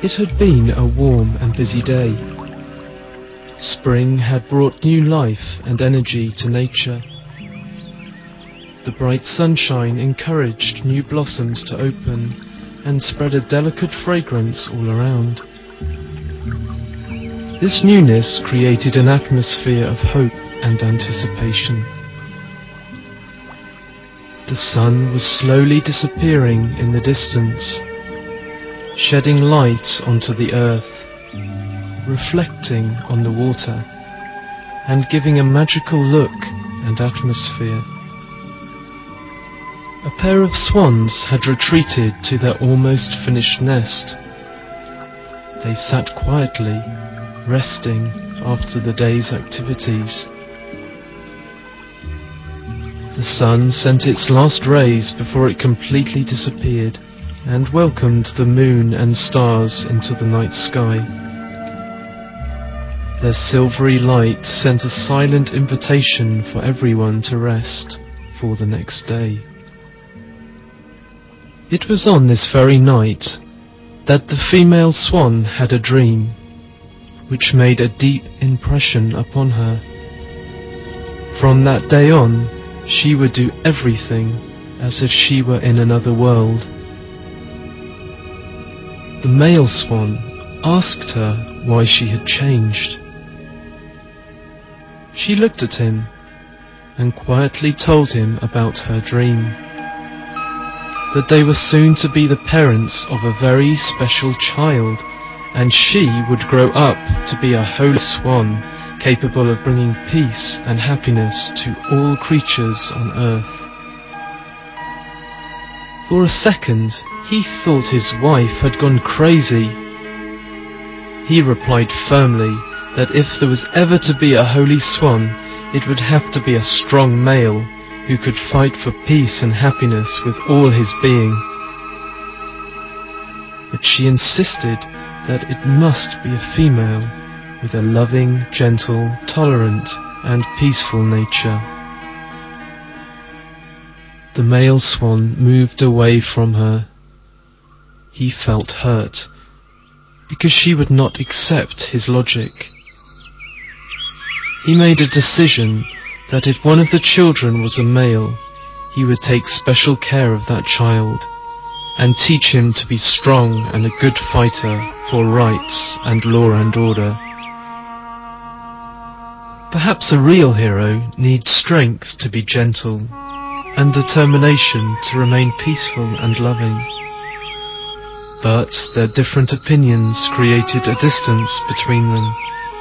It had been a warm and busy day. Spring had brought new life and energy to nature. The bright sunshine encouraged new blossoms to open and spread a delicate fragrance all around. This newness created an atmosphere of hope and anticipation. The sun was slowly disappearing in the distance, shedding light onto the earth, reflecting on the water, and giving a magical look and atmosphere. A pair of swans had retreated to their almost finished nest. They sat quietly, resting after the day's activities. The sun sent its last rays before it completely disappeared and welcomed the moon and stars into the night sky. Their silvery light sent a silent invitation for everyone to rest for the next day. It was on this very night that the female swan had a dream, which made a deep impression upon her. From that day on, she would do everything as if she were in another world. The male swan asked her why she had changed. She looked at him and quietly told him about her dream, that they were soon to be the parents of a very special child, and she would grow up to be a holy swan, capable of bringing peace and happiness to all creatures on earth. For a second, he thought his wife had gone crazy. He replied firmly that if there was ever to be a holy swan, it would have to be a strong male who could fight for peace and happiness with all his being. But she insisted that it must be a female, with a loving, gentle, tolerant, and peaceful nature. The male swan moved away from her. He felt hurt, because she would not accept his logic. He made a decision that if one of the children was a male, he would take special care of that child, and teach him to be strong and a good fighter for rights and law and order. Perhaps a real hero needs strength to be gentle, and determination to remain peaceful and loving. But their different opinions created a distance between them.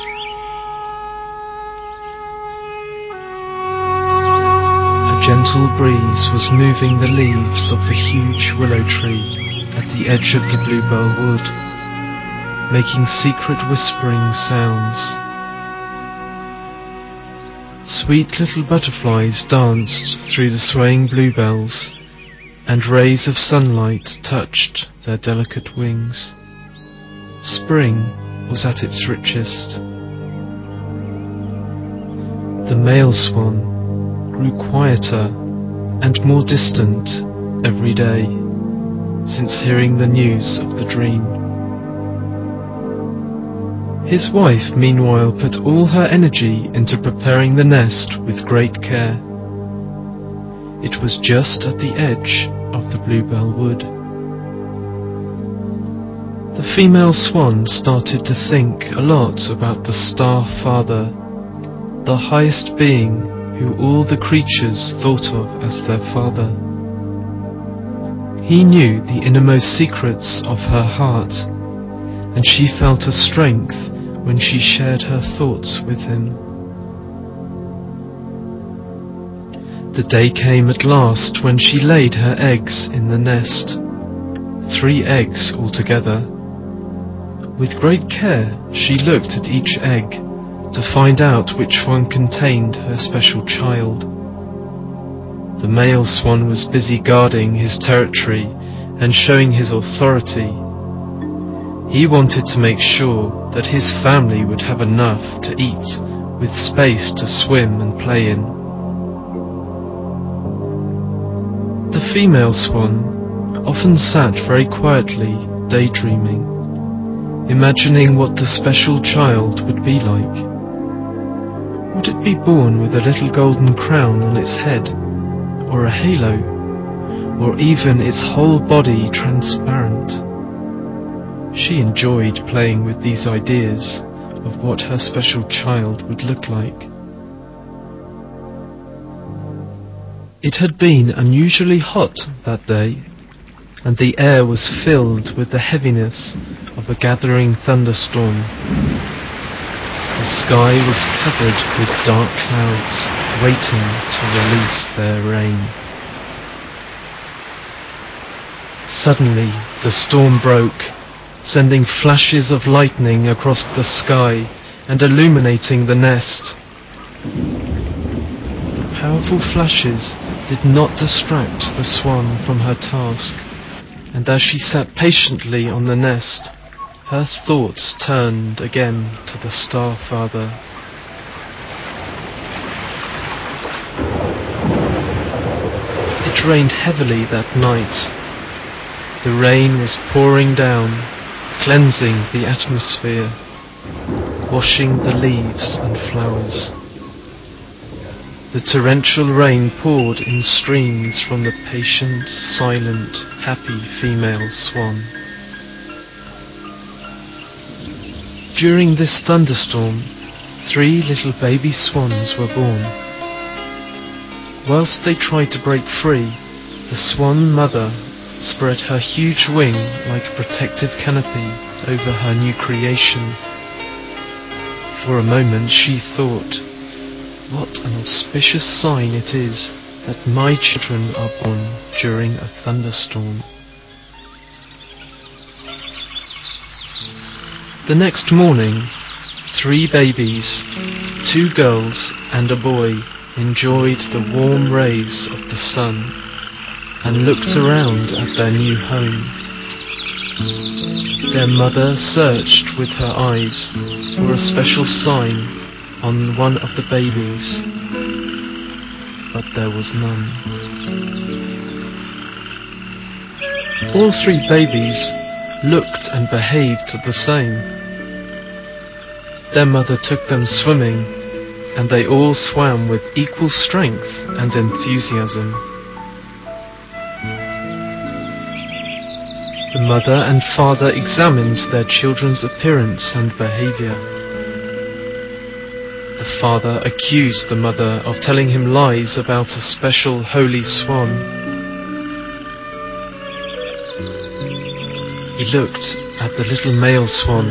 A gentle breeze was moving the leaves of the huge willow tree at the edge of the bluebell wood, making secret whispering sounds. Sweet little butterflies danced through the swaying bluebells, and rays of sunlight touched their delicate wings. Spring was at its richest. The male swan grew quieter and more distant every day since hearing the news of the dream. His wife, meanwhile, put all her energy into preparing the nest with great care. It was just at the edge of the bluebell wood. The female swan started to think a lot about the Star Father, the highest being who all the creatures thought of as their father. He knew the innermost secrets of her heart, and she felt a strength when she shared her thoughts with him. The day came at last when she laid her eggs in the nest, 3 eggs altogether. With great care she looked at each egg to find out which one contained her special child. The male swan was busy guarding his territory and showing his authority. He wanted to make sure that his family would have enough to eat, with space to swim and play in. The female swan often sat very quietly, daydreaming. imagining what the special child would be like. Would it be born with a little golden crown on its head, or a halo, or even its whole body transparent? She enjoyed playing with these ideas of what her special child would look like. It had been unusually hot that day, and the air was filled with the heaviness of a gathering thunderstorm. The sky was covered with dark clouds, waiting to release their rain. Suddenly, the storm broke, sending flashes of lightning across the sky and illuminating the nest. The powerful flashes did not distract the swan from her task, and as she sat patiently on the nest, her thoughts turned again to the Star Father. It rained heavily that night. The rain was pouring down, cleansing the atmosphere, washing the leaves and flowers. The torrential rain poured in streams from the patient, silent, happy female swan. During this thunderstorm, 3 little baby swans were born. Whilst they tried to break free, the swan mother spread her huge wing like a protective canopy over her new creation. For a moment she thought, what an auspicious sign it is that my children are born during a thunderstorm. The next morning, 3 babies, 2 girls and a boy, enjoyed the warm rays of the sun and looked around at their new home. Their mother searched with her eyes for a special sign on one of the babies, but there was none. All 3 babies looked and behaved the same. Their mother took them swimming, and they all swam with equal strength and enthusiasm. The mother and father examined their children's appearance and behavior. The father accused the mother of telling him lies about a special holy swan. He looked at the little male swan.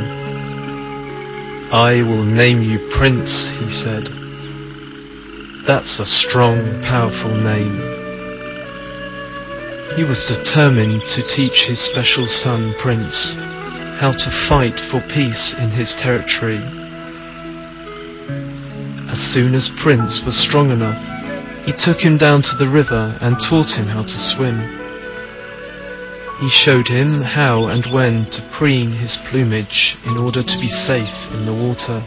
"I will name you Prince," he said. "That's a strong, powerful name." He was determined to teach his special son, Prince, how to fight for peace in his territory. As soon as Prince was strong enough, he took him down to the river and taught him how to swim. He showed him how and when to preen his plumage in order to be safe in the water.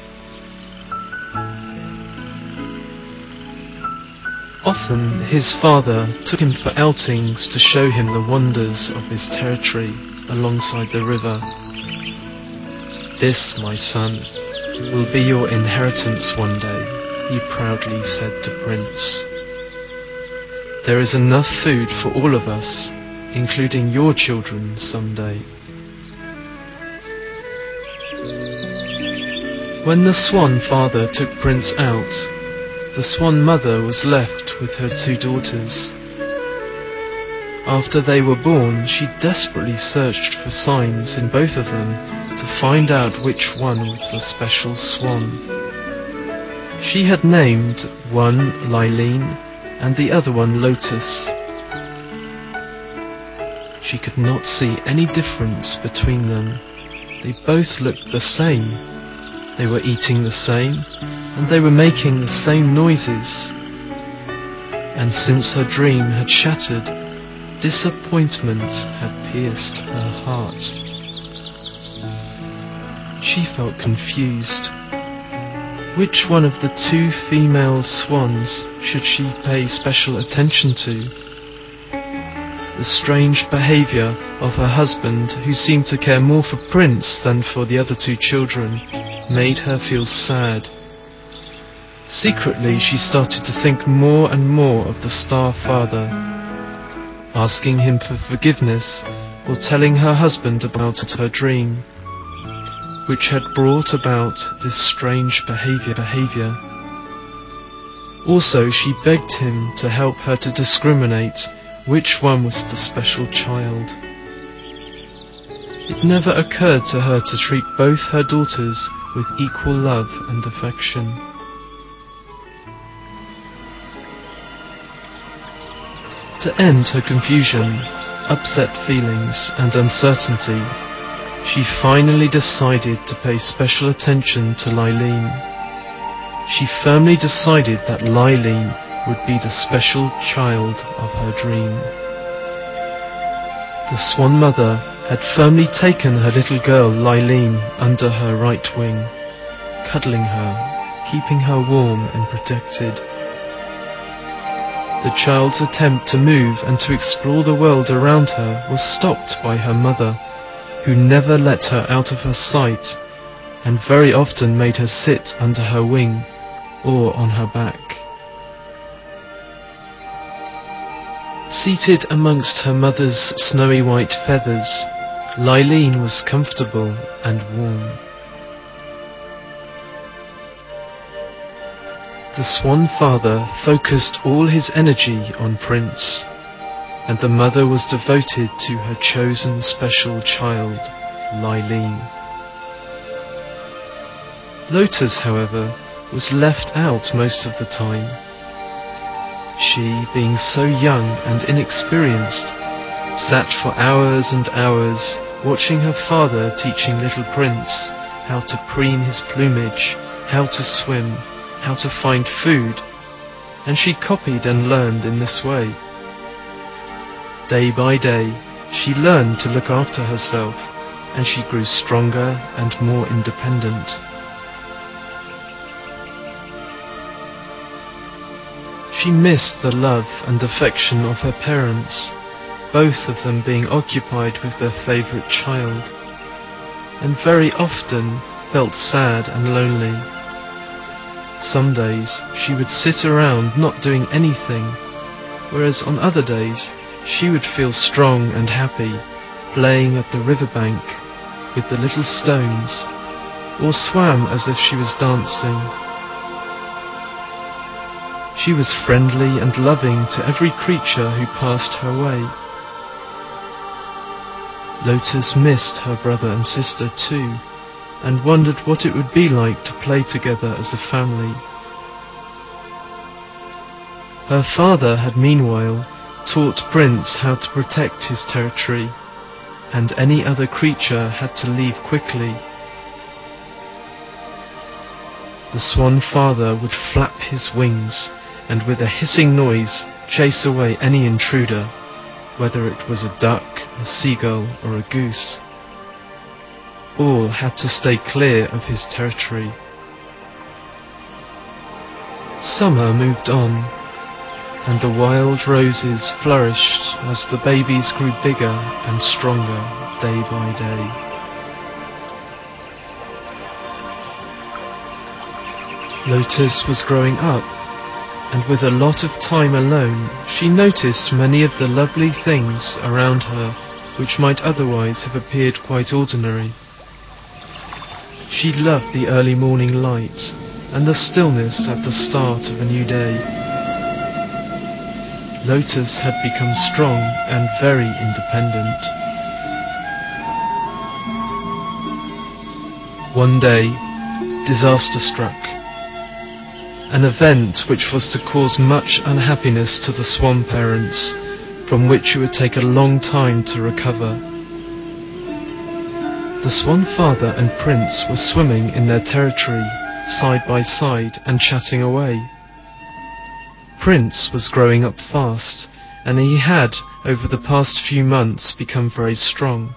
Often his father took him for outings to show him the wonders of his territory alongside the river. "This, my son, will be your inheritance one day," he proudly said to Prince. "There is enough food for all of us, including your children someday." When the swan father took Prince out, the swan mother was left with her 2 daughters. After they were born, she desperately searched for signs in both of them to find out which one was the special swan. She had named one Lylene and the other one Lotus. She could not see any difference between them. They both looked the same. They were eating the same, and they were making the same noises. And since her dream had shattered, disappointment had pierced her heart. She felt confused. Which one of the 2 female swans should she pay special attention to? The strange behaviour of her husband, who seemed to care more for Prince than for the other two children, made her feel sad. Secretly, she started to think more and more of the Star Father, asking him for forgiveness or telling her husband about her dream, which had brought about this strange behaviour. Also, she begged him to help her to discriminate which one was the special child. It never occurred to her to treat both her daughters with equal love and affection. To end her confusion, upset feelings, and uncertainty, she finally decided to pay special attention to Lylene. She firmly decided that Lylene would be the special child of her dream. The Swan Mother had firmly taken her little girl Lylene under her right wing, cuddling her, keeping her warm and protected. The child's attempt to move and to explore the world around her was stopped by her mother, who never let her out of her sight and very often made her sit under her wing or on her back. Seated amongst her mother's snowy white feathers, Lylene was comfortable and warm. The Swan Father focused all his energy on Prince, and the mother was devoted to her chosen special child, Lylene. Lotus, however, was left out most of the time. She, being so young and inexperienced, sat for hours and hours watching her father teaching little Prince how to preen his plumage, how to swim, how to find food, and she copied and learned in this way. Day by day, she learned to look after herself, and she grew stronger and more independent. She missed the love and affection of her parents, both of them being occupied with their favourite child, and very often felt sad and lonely. Some days she would sit around not doing anything, whereas on other days she would feel strong and happy, playing at the riverbank with the little stones, or swam as if she was dancing. She was friendly and loving to every creature who passed her way. Lotus missed her brother and sister too, and wondered what it would be like to play together as a family. Her father had meanwhile taught Prince how to protect his territory, and any other creature had to leave quickly. The Swan Father would flap his wings and with a hissing noise chase away any intruder, whether it was a duck, a seagull, or a goose. All had to stay clear of his territory. Summer moved on, and the wild roses flourished as the babies grew bigger and stronger day by day. Lotus was growing up, and with a lot of time alone, she noticed many of the lovely things around her which might otherwise have appeared quite ordinary. She loved the early morning light and the stillness at the start of a new day. Lotus had become strong and very independent. One day, disaster struck. An event which was to cause much unhappiness to the swan parents, from which it would take a long time to recover. The Swan Father and Prince were swimming in their territory, side by side, and chatting away. Prince was growing up fast, and he had, over the past few months, become very strong.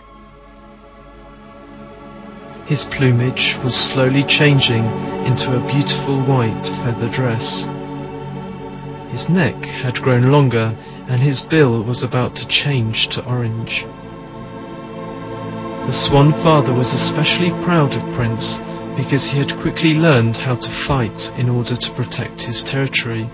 His plumage was slowly changing into a beautiful white feather dress. His neck had grown longer, and his bill was about to change to orange. The Swan Father was especially proud of Prince because he had quickly learned how to fight in order to protect his territory.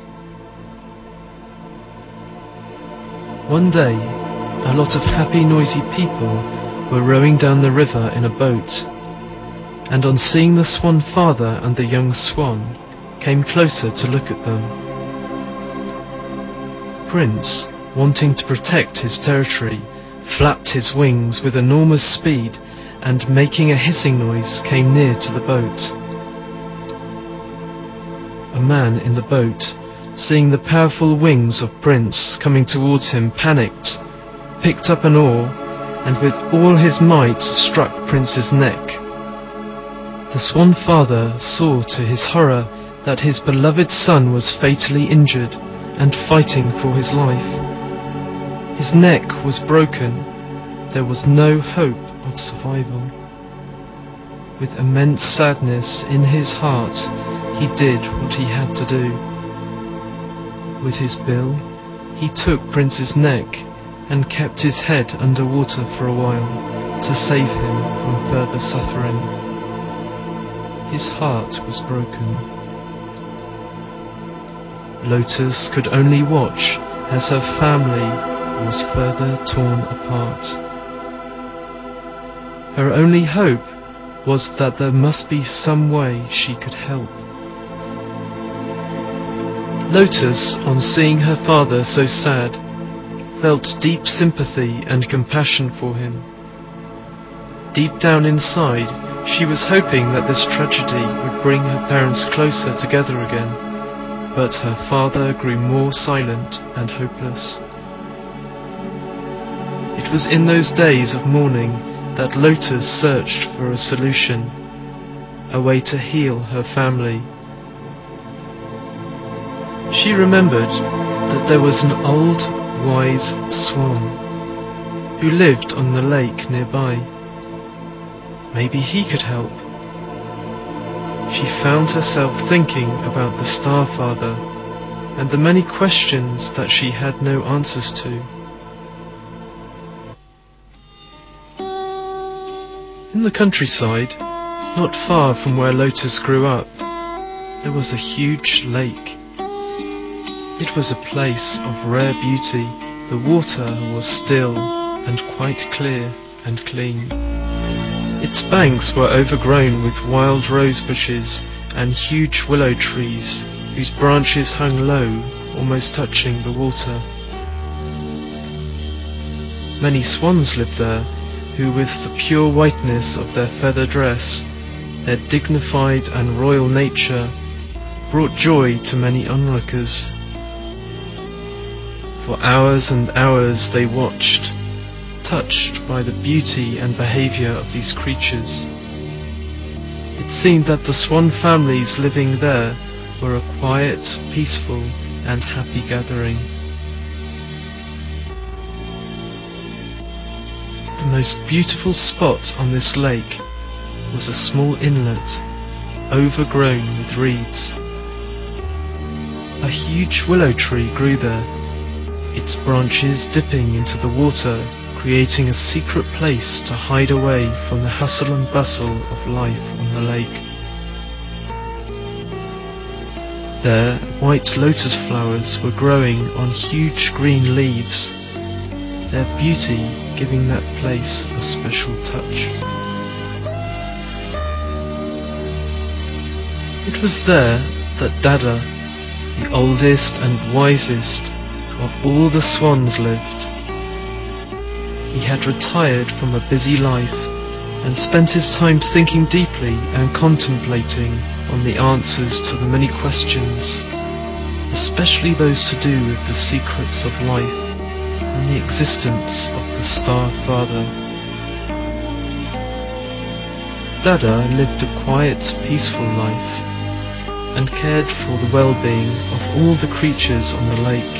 One day, a lot of happy, noisy people were rowing down the river in a boat, and on seeing the Swan Father and the young swan, came closer to look at them. Prince, wanting to protect his territory, flapped his wings with enormous speed, and making a hissing noise came near to the boat. A man in the boat, seeing the powerful wings of Prince coming towards him, panicked, picked up an oar, and with all his might struck Prince's neck. The Swan Father saw to his horror that his beloved son was fatally injured and fighting for his life. His neck was broken. There was no hope of survival. With immense sadness in his heart, he did what he had to do. With his bill, he took Prince's neck and kept his head under water for a while to save him from further suffering. His heart was broken. Lotus could only watch as her family was further torn apart. Her only hope was that there must be some way she could help. Lotus, on seeing her father so sad, felt deep sympathy and compassion for him. Deep down inside, she was hoping that this tragedy would bring her parents closer together again, but her father grew more silent and hopeless. It was in those days of mourning that Lotus searched for a solution, a way to heal her family. She remembered that there was an old, wise swan who lived on the lake nearby. Maybe he could help. She found herself thinking about the Star Father and the many questions that she had no answers to. In the countryside, not far from where Lotus grew up, there was a huge lake. It was a place of rare beauty. The water was still and quite clear and clean. Its banks were overgrown with wild rose bushes and huge willow trees whose branches hung low, almost touching the water. Many swans lived there, who with the pure whiteness of their feather dress, their dignified and royal nature, brought joy to many onlookers. For hours and hours they watched, touched by the beauty and behavior of these creatures. It seemed that the swan families living there were a quiet, peaceful, and happy gathering. The most beautiful spot on this lake was a small inlet, overgrown with reeds. A huge willow tree grew there, its branches dipping into the water, creating a secret place to hide away from the hustle and bustle of life on the lake. There, white lotus flowers were growing on huge green leaves, their beauty giving that place a special touch. It was there that Dada, the oldest and wisest of all the swans, lived. He had retired from a busy life and spent his time thinking deeply and contemplating on the answers to the many questions, especially those to do with the secrets of life and the existence of the Star Father. Dada lived a quiet, peaceful life and cared for the well-being of all the creatures on the lake.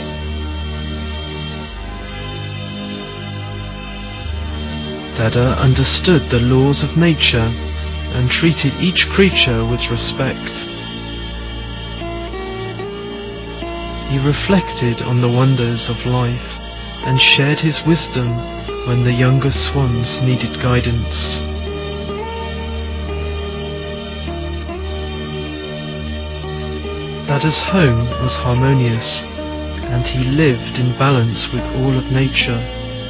Dada understood the laws of nature and treated each creature with respect. He reflected on the wonders of life and shared his wisdom when the younger swans needed guidance. Dada's home was harmonious, and he lived in balance with all of nature.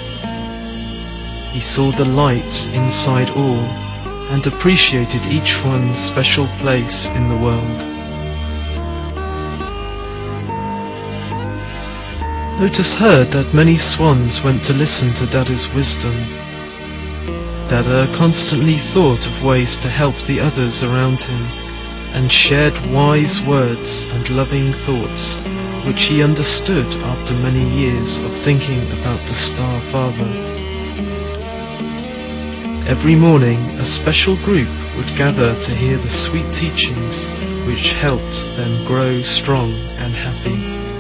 He saw the light inside all and appreciated each one's special place in the world. Lotus heard that many swans went to listen to Dada's wisdom. Dada constantly thought of ways to help the others around him and shared wise words and loving thoughts, which he understood after many years of thinking about the Star Father. Every morning, a special group would gather to hear the sweet teachings which helped them grow strong and happy.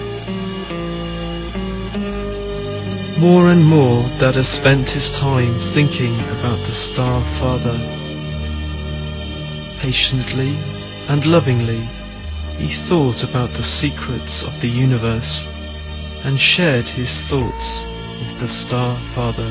More and more, Dada spent his time thinking about the Star Father. Patiently and lovingly, he thought about the secrets of the universe and shared his thoughts with the Star Father.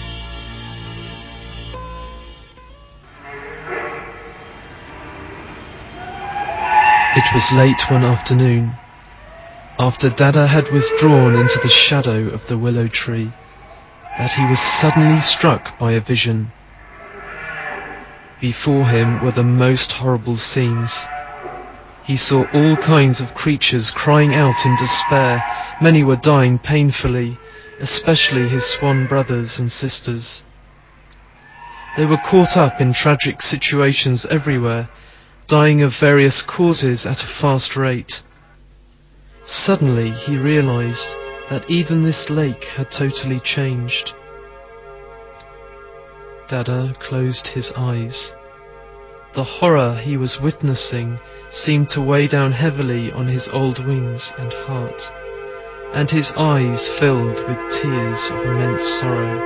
It was late one afternoon, after Dada had withdrawn into the shadow of the willow tree, that he was suddenly struck by a vision. Before him were the most horrible scenes. He saw all kinds of creatures crying out in despair. Many were dying painfully, especially his swan brothers and sisters. They were caught up in tragic situations everywhere, dying of various causes at a fast rate. Suddenly he realized that even this lake had totally changed. Dada closed his eyes. The horror he was witnessing seemed to weigh down heavily on his old wings and heart, and his eyes filled with tears of immense sorrow.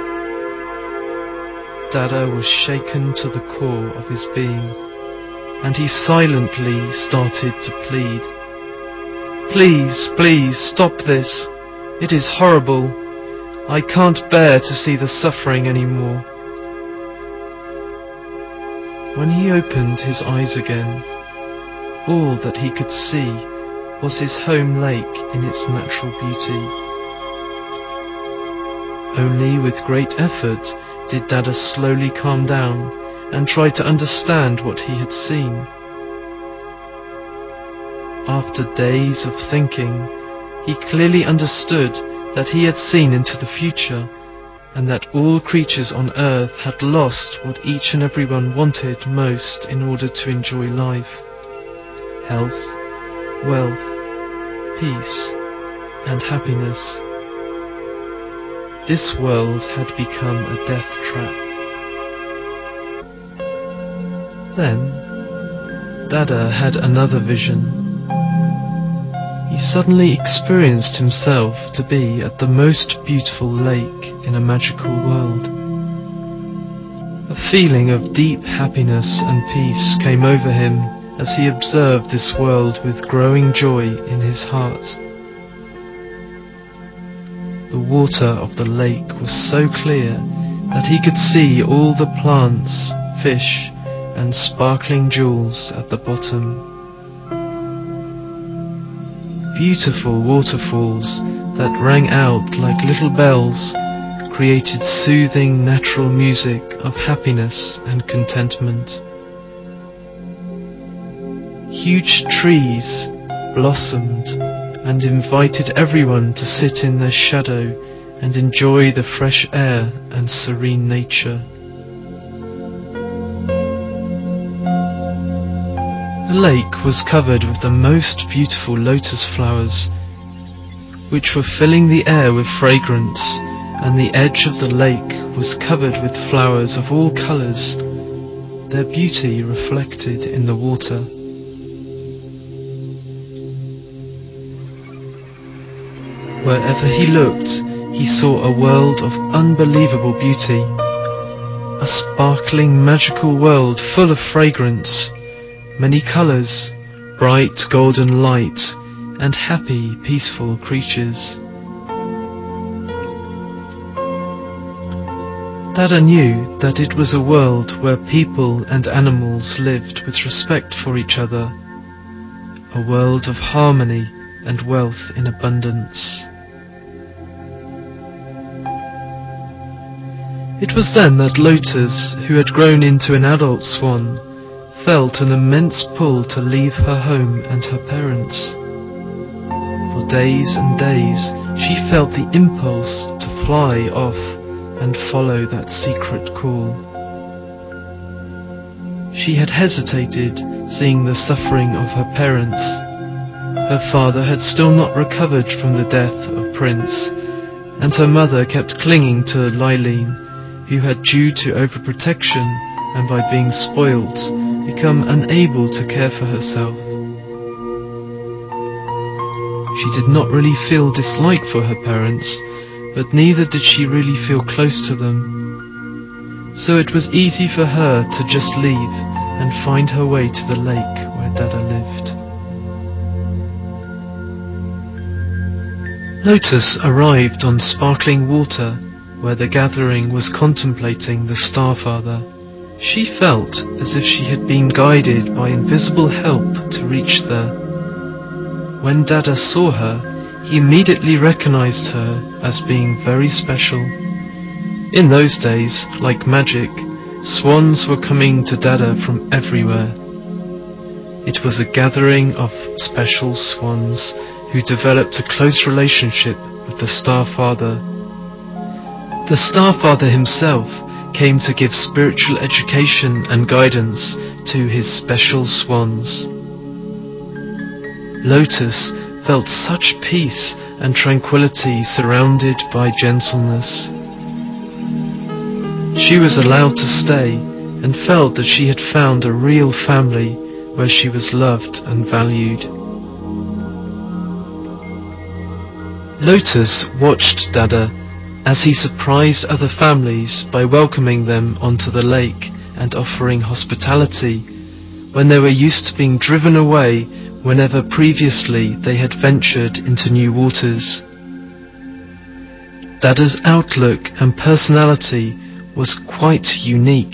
Dada was shaken to the core of his being, and he silently started to plead. "Please, please, stop this. It is horrible. I can't bear to see the suffering anymore." When he opened his eyes again, all that he could see was his home lake in its natural beauty. Only with great effort did Dada slowly calm down and try to understand what he had seen. After days of thinking, he clearly understood that he had seen into the future, and that all creatures on earth had lost what each and everyone wanted most in order to enjoy life: health, wealth, peace, and happiness. This world had become a death trap. Then, Dada had another vision. He suddenly experienced himself to be at the most beautiful lake in a magical world. A feeling of deep happiness and peace came over him as he observed this world with growing joy in his heart. The water of the lake was so clear that he could see all the plants, fish, and sparkling jewels at the bottom. Beautiful waterfalls that rang out like little bells created soothing natural music of happiness and contentment. Huge trees blossomed and invited everyone to sit in their shadow and enjoy the fresh air and serene nature. The lake was covered with the most beautiful lotus flowers, which were filling the air with fragrance, and the edge of the lake was covered with flowers of all colors, their beauty reflected in the water. Wherever he looked, he saw a world of unbelievable beauty, a sparkling magical world full of fragrance, many colors, bright golden light, and happy, peaceful creatures. Dada knew that it was a world where people and animals lived with respect for each other, a world of harmony and wealth in abundance. It was then that Lotus, who had grown into an adult swan, felt an immense pull to leave her home and her parents. For days and days she felt the impulse to fly off and follow that secret call. She had hesitated, seeing the suffering of her parents. Her father had still not recovered from the death of Prince, and her mother kept clinging to Laileen, who had, due to overprotection and by being spoilt, become unable to care for herself. She did not really feel dislike for her parents, but neither did she really feel close to them. So it was easy for her to just leave and find her way to the lake where Dada lived. Lotus arrived on sparkling water where the gathering was contemplating the Starfather. She felt as if she had been guided by invisible help to reach there. When Dada saw her, he immediately recognized her as being very special. In those days, like magic, swans were coming to Dada from everywhere. It was a gathering of special swans who developed a close relationship with the Starfather. The Starfather himself came to give spiritual education and guidance to his special swans. Lotus felt such peace and tranquility surrounded by gentleness. She was allowed to stay and felt that she had found a real family where she was loved and valued. Lotus watched Dada as he surprised other families by welcoming them onto the lake and offering hospitality when they were used to being driven away whenever previously they had ventured into new waters. Dada's outlook and personality was quite unique.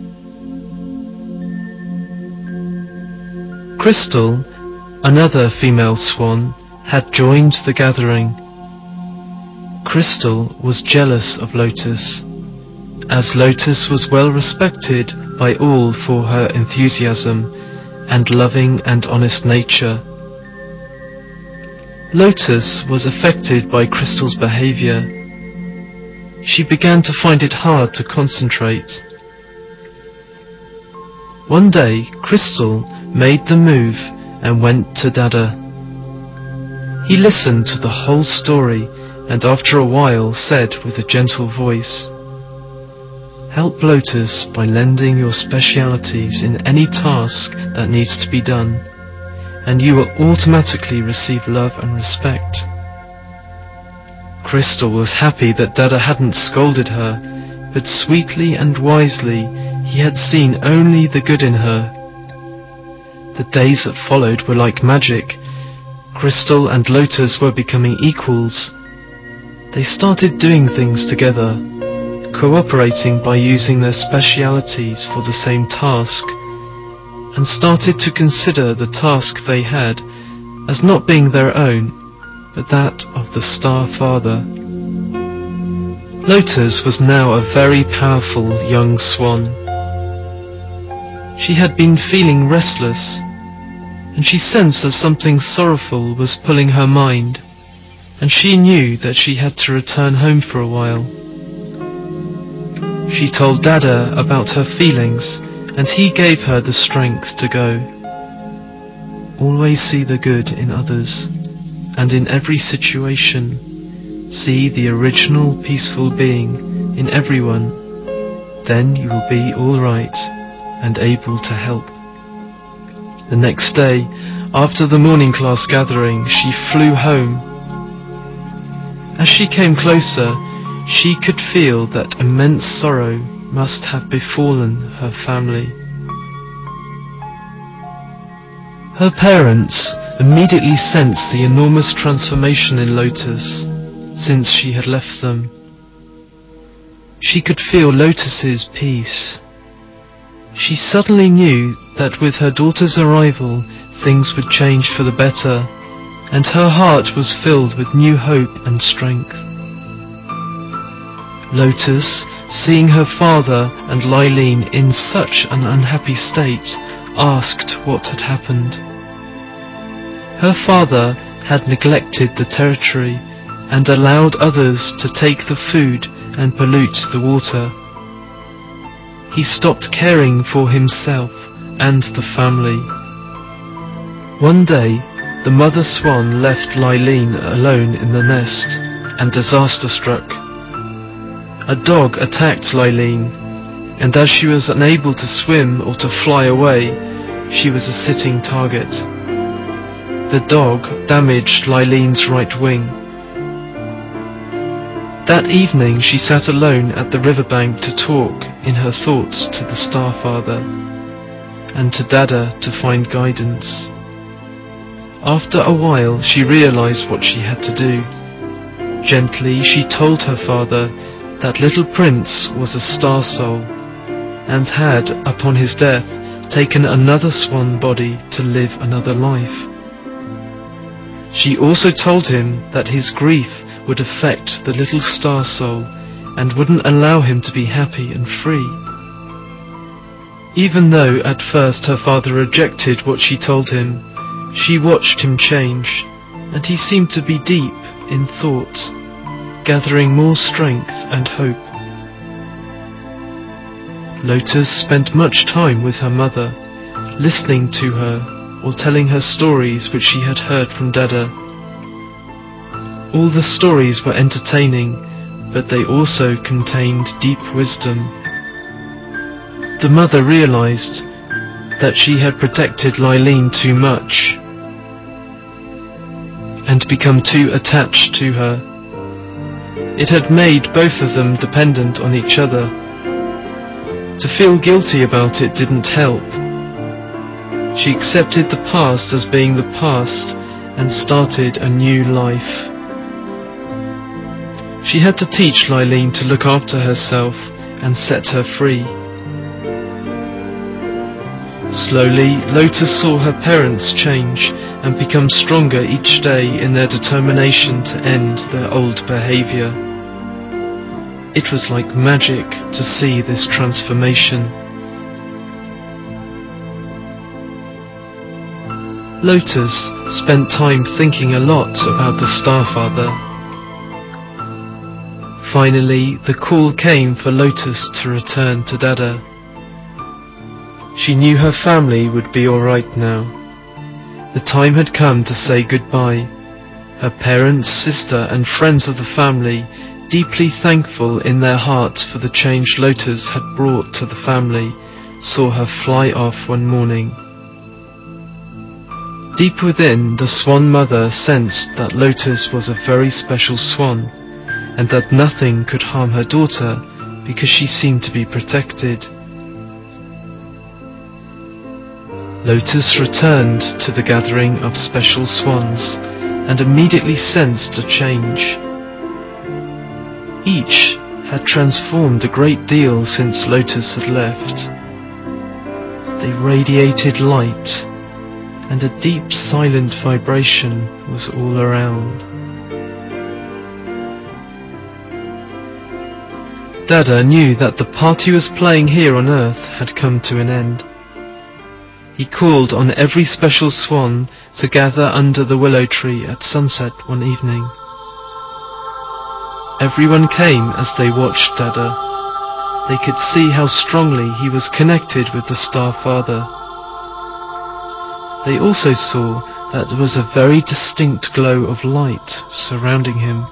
Crystal, another female swan, had joined the gathering. Crystal was jealous of Lotus, as Lotus was well respected by all for her enthusiasm and loving and honest nature. Lotus was affected by Crystal's behavior. She began to find it hard to concentrate. One day, Crystal made the move and went to Dada. He listened to the whole story and after a while said with a gentle voice, "Help Lotus by lending your specialities in any task that needs to be done, and you will automatically receive love and respect." Crystal was happy that Dada hadn't scolded her, but sweetly and wisely he had seen only the good in her. The days that followed were like magic. Crystal and Lotus were becoming equals. They started doing things together, cooperating by using their specialities for the same task, and started to consider the task they had as not being their own, but that of the Starfather. Lotus was now a very powerful young swan. She had been feeling restless, and she sensed that something sorrowful was pulling her mind, and she knew that she had to return home for a while. She told Dada about her feelings, and he gave her the strength to go. Always see the good in others, and in every situation, see the original peaceful being in everyone. Then you will be all right and able to help. The next day, after the morning class gathering, she flew home. As she came closer, she could feel that immense sorrow must have befallen her family. Her parents immediately sensed the enormous transformation in Lotus since she had left them. She could feel Lotus's peace. She suddenly knew that with her daughter's arrival, things would change for the better, and her heart was filled with new hope and strength. Lotus, seeing her father and Lylene in such an unhappy state, asked what had happened. Her father had neglected the territory and allowed others to take the food and pollute the water. He stopped caring for himself and the family. One day, the mother swan left Lylene alone in the nest, and disaster struck. A dog attacked Lylene, and as she was unable to swim or to fly away, she was a sitting target. The dog damaged Lylene's right wing. That evening she sat alone at the riverbank to talk in her thoughts to the Starfather, and to Dada to find guidance. After a while she realized what she had to do. Gently she told her father that little Prince was a star soul, and had, upon his death, taken another swan body to live another life. She also told him that his grief would affect the little star soul and wouldn't allow him to be happy and free. Even though at first her father rejected what she told him, she watched him change, and he seemed to be deep in thought, gathering more strength and hope. Lotus spent much time with her mother, listening to her or telling her stories which she had heard from Dada. All the stories were entertaining, but they also contained deep wisdom. The mother realized that she had protected Lylene too much and become too attached to her. It had made both of them dependent on each other. To feel guilty about it didn't help. She accepted the past as being the past and started a new life. She had to teach Lylene to look after herself and set her free. Slowly, Lotus saw her parents change and become stronger each day in their determination to end their old behavior. It was like magic to see this transformation. Lotus spent time thinking a lot about the Starfather. Finally, the call came for Lotus to return to Dada. She knew her family would be all right now. The time had come to say goodbye. Her parents, sister, and friends of the family, deeply thankful in their hearts for the change Lotus had brought to the family, saw her fly off one morning. Deep within, the swan mother sensed that Lotus was a very special swan, and that nothing could harm her daughter because she seemed to be protected. Lotus returned to the gathering of special swans and immediately sensed a change. Each had transformed a great deal since Lotus had left. They radiated light, and a deep silent vibration was all around. Dada knew that the part he was playing here on Earth had come to an end. He called on every special swan to gather under the willow tree at sunset one evening. Everyone came as they watched Dada. They could see how strongly he was connected with the Starfather. They also saw that there was a very distinct glow of light surrounding him.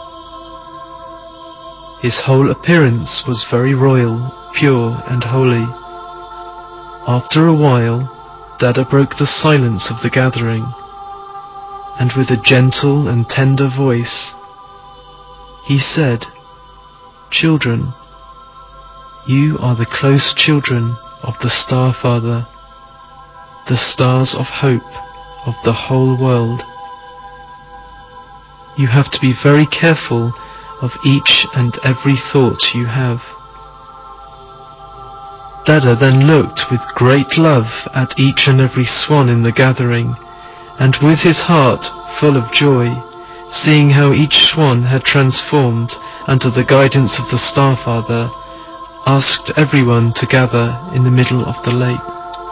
His whole appearance was very royal, pure, and holy. After a while, Dada broke the silence of the gathering, and with a gentle and tender voice, he said, "Children, you are the close children of the Starfather. the stars of hope of the whole world. You have to be very careful of each and every thought you have. Dada then looked with great love at each and every swan in the gathering, and with his heart full of joy, seeing how each swan had transformed under the guidance of the Starfather, asked everyone to gather in the middle of the lake.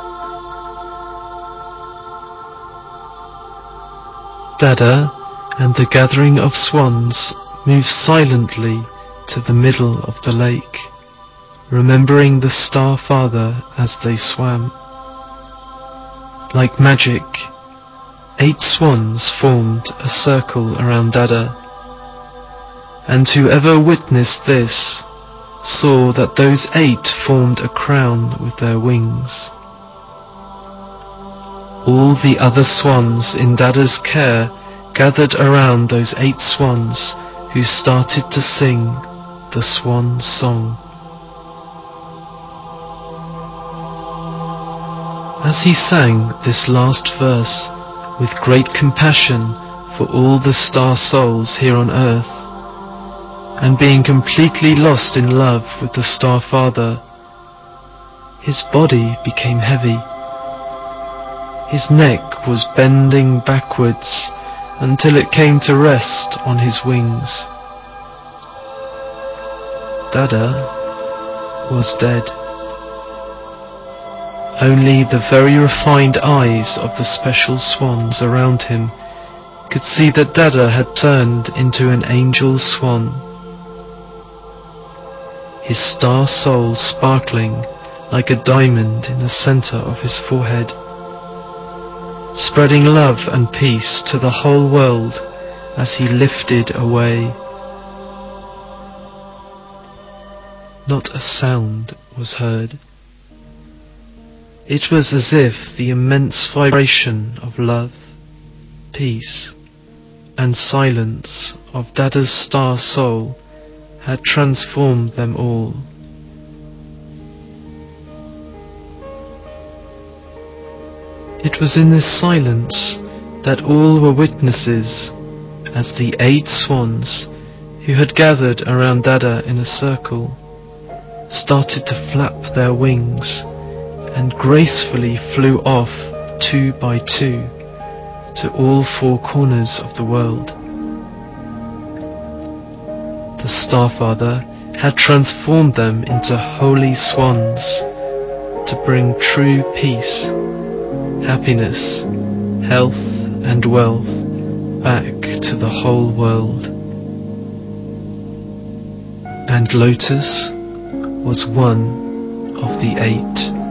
Dada and the gathering of swans moved silently to the middle of the lake, remembering the Starfather as they swam. Like magic, 8 swans formed a circle around Dada, and whoever witnessed this saw that those 8 formed a crown with their wings. All the other swans in Dada's care gathered around those 8 swans, who started to sing the swan song. As he sang this last verse with great compassion for all the star souls here on earth, and being completely lost in love with the Starfather, his body became heavy. His neck was bending backwards until it came to rest on his wings. Dada was dead. Only the very refined eyes of the special swans around him could see that Dada had turned into an angel swan, his star soul sparkling like a diamond in the center of his forehead, spreading love and peace to the whole world as he lifted away. Not a sound was heard. It was as if the immense vibration of love, peace, and silence of Dada's star soul had transformed them all. It was in this silence that all were witnesses as the 8 swans, who had gathered around Dada in a circle, started to flap their wings and gracefully flew off 2 by 2 to all 4 corners of the world. The Starfather had transformed them into holy swans to bring true peace, happiness, health and wealth back to the whole world. And Lotus was one of the 8.